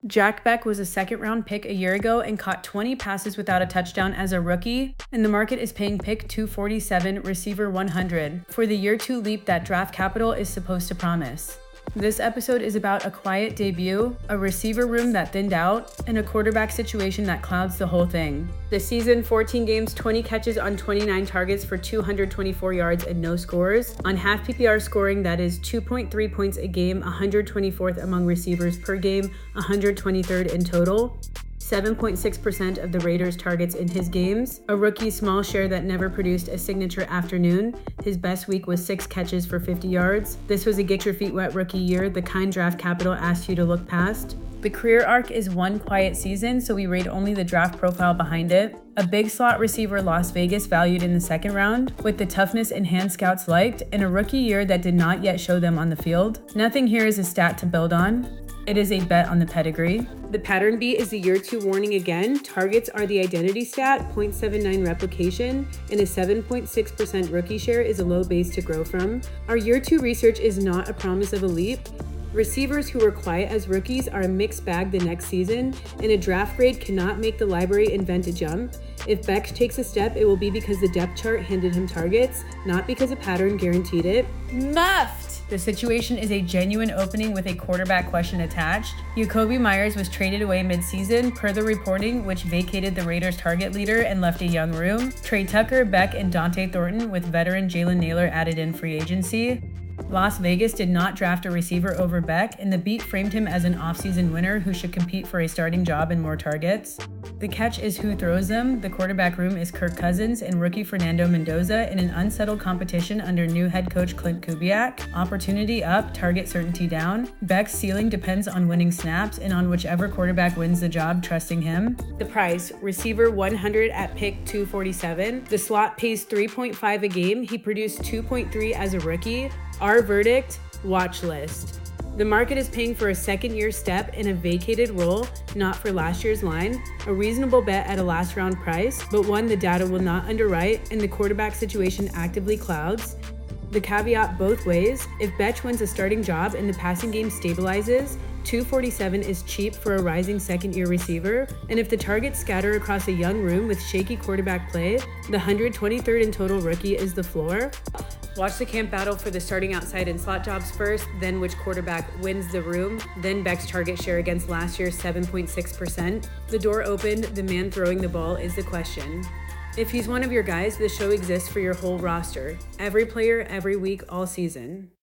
Jack Beck was a second-round pick a year ago and caught 20 passes without a touchdown as a rookie, and the market is paying pick 247, receiver 100, for the year 2 leap that draft capital is supposed to promise. This episode is about a quiet debut, a receiver room that thinned out, and a quarterback situation that clouds the whole thing. The season, 14 games, 20 catches on 29 targets for 224 yards and no scores. On half PPR scoring, that is 2.3 points a game, 124th among receivers per game, 123rd in total. 7.6% of the Raiders' targets in his games. A rookie small share that never produced a signature afternoon. His best week was 6 catches for 50 yards. This was a get your feet wet rookie year, the kind draft capital asked you to look past. The career arc is one quiet season, so we rate only the draft profile behind it. A big slot receiver Las Vegas valued in the second round, with the toughness and hand scouts liked, and a rookie year that did not yet show them on the field. Nothing here is a stat to build on. It is a bet on the pedigree. The pattern beat is the year 2 warning again. Targets are the identity stat, 0.79 replication, and a 7.6% rookie share is a low base to grow from. Our year 2 research is not a promise of a leap. Receivers who were quiet as rookies are a mixed bag the next season, and a draft grade cannot make the library invent a jump. If Beck takes a step, it will be because the depth chart handed him targets, not because a pattern guaranteed it. Muffed! The situation is a genuine opening with a quarterback question attached. Jakobi Meyers was traded away mid-season, per the reporting, which vacated the Raiders' target leader and left a young room. Trey Tucker, Beck, and Dante Thornton, with veteran Jalen Nailor added in free agency. Las Vegas did not draft a receiver over Beck, and the beat framed him as an offseason winner who should compete for a starting job and more targets. The catch is who throws them. The quarterback room is Kirk Cousins and rookie Fernando Mendoza in an unsettled competition under new head coach Klint Kubiak. Opportunity up, target certainty down. Beck's ceiling depends on winning snaps and on whichever quarterback wins the job, trusting him. The price, receiver 100 at pick 247. The slot pays 3.5 a game. He produced 2.3 as a rookie. Our verdict, watch list. The market is paying for a second-year step in a vacated role, not for last year's line. A reasonable bet at a last-round price, but one the data will not underwrite and the quarterback situation actively clouds. The caveat both ways, if Betch wins a starting job and the passing game stabilizes, 247 is cheap for a rising second-year receiver, and if the targets scatter across a young room with shaky quarterback play, the 123rd in total rookie is the floor. Watch the camp battle for the starting outside and slot jobs first, then which quarterback wins the room, then Beck's target share against last year's 7.6%. The door opened, the man throwing the ball is the question. If he's one of your guys, the show exists for your whole roster. Every player, every week, all season.